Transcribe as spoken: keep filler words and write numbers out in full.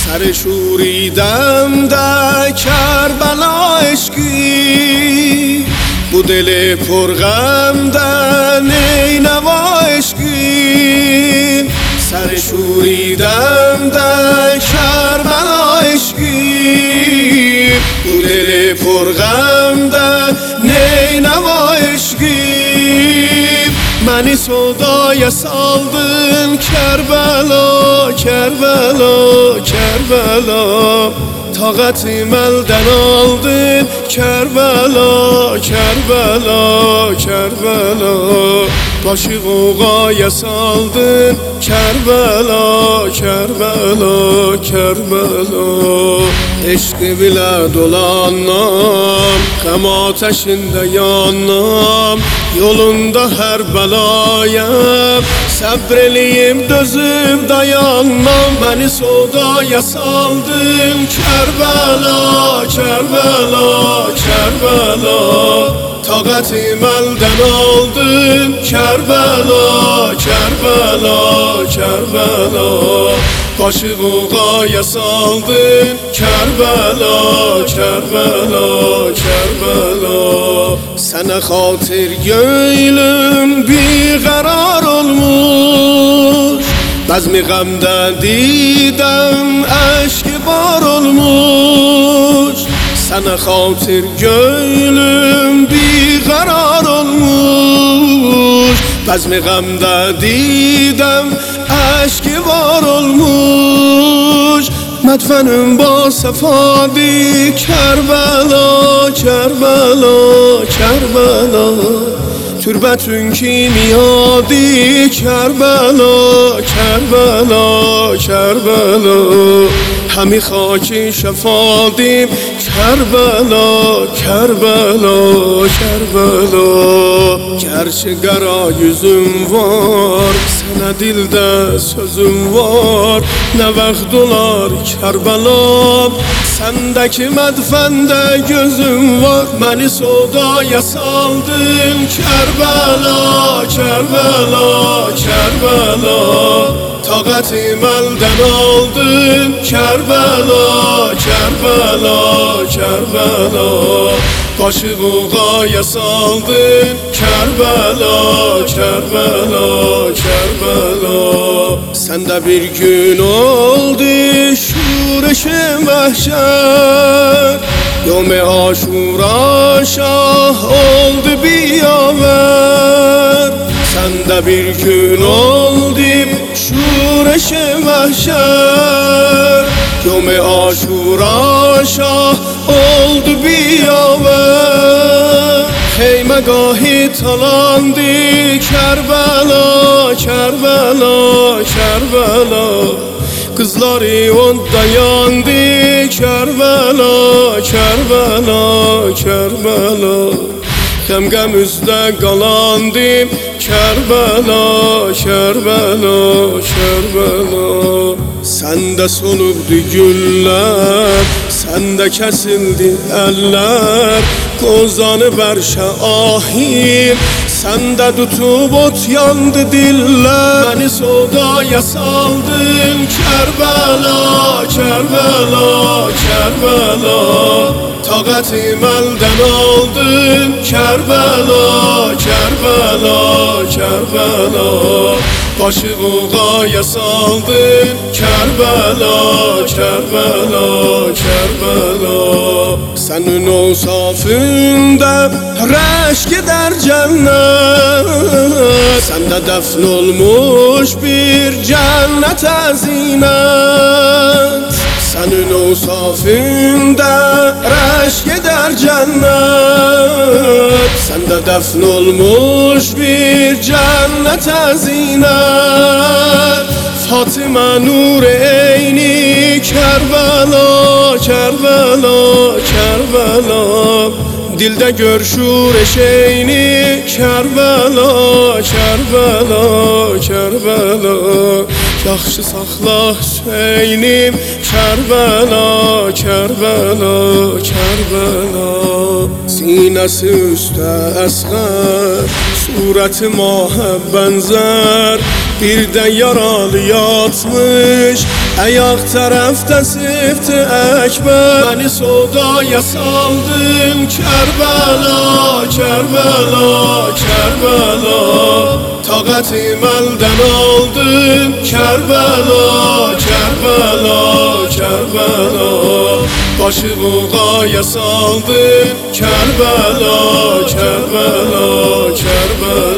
سر شوریدم در کربلا عشقی، بو دل پرغم در نینوا عشقی. سر شوریدم در کربلا عشقی، بو دل پرغم در نینوا عشقی. Məni sodaya saldın Kərbəla, Kərbəla, Kərbəla. Taqətim əldən aldın Kərbəla, Kərbəla, Kərbəla. Başı qoğaya saldın Kərbəla, Kərbəla, Kərbəla. Eşqi bilə dolanam, qəm ateşində yanam. Yolunda hər bəlayəm, səbr eləyim, dözüb dayanmam. Məni sodaya saldın Kərbəla, Kərbəla, Kərbəla. Taqətim əldən aldın Kərbəla, Kərbəla, Kərbəla. Başı qoğaya saldın Kərbəla, Kərbəla, Kərbəla. Sənə xatir gönlüm biqərar olmuş, bəzmi qəmdə didəm əşki bar olmuş. Sənə xatir gönlüm biqərar olmuş, bəzmi qəmdə didəm əşki var olmuş. Mədfənim ba səfadi Kərbəla, Kərbəla, Kərbəla. Türbətün kimiyadi Kərbəla, Kərbəla, Kərbəla. Həmi xaki şəfadim Kərbəla, Kərbəla, Kərbəla. Gerçi qara yüzüm var, sənə dildə sözüm var. Nə vaxt olar Kərbəla, səndəki mədfəndə gözüm var. Məni sodaya saldın Kərbəla, Kərbəla, Kərbəla. Taqətim əldən aldın Kərbəla, Kərbəla, Kərbəla. Başı qoğaya saldın Kərbəla, Kərbəla, Kərbəla. Səndə bir gün oldu şureşi məhşər, Yom-i Aşura şah oldu biyaver. Səndə bir gün oldu şureşi məhşər, Yom-i Aşura şah oldu biyaver. Xeyməgahı talandı Kərbəla, Kərbəla, Kərbəla. Qızları onda yandı Kərbəla, Kərbəla, Kərbəla. Qəm-qəm üzdə qalandım Kərbəla, Kərbəla, Kərbəla. Səndə solubdu güllər, səndə kəsildi əllər. Qozanı bərşə ahim, səndə tutub ot yandı dillər. Məni sodaya saldın Kərbəla, Kərbəla, Kərbəla. Taqətim əldən aldın Kərbəla, Kərbəla, Kərbəla. Başı qoğaya saldın Kərbəla, Kərbəla, Kərbəla. Sənin o safında rəşk edər cənnət, səndə dəfn olmuş bir cənnət əzinət. Sənin o safında rəşk edər cənnət, səndə dəfn olmuş bir cənnət əzinət. Fatıma nur eyni Kərbəla, Kərbəla, Kərbəla. Dildə görüşür eşeyni Kərbəla, Kərbəla, Kərbəla. Yaxşı saxla Hüseynim Kərbəla, Kərbəla, Kərbəla. Sinəsi üstə əsğər, surəti mahə bənzər. Bir də yaralı yatmış Ayaq tərəfdə sifti əkbər, məni sodaya saldın Kərbəla, Kərbəla, Kərbəla. Taqətim əldən aldın Kərbəla, Kərbəla, Kərbəla. Başımı qaya saldın Kərbəla, Kərbəla, Kərbəla.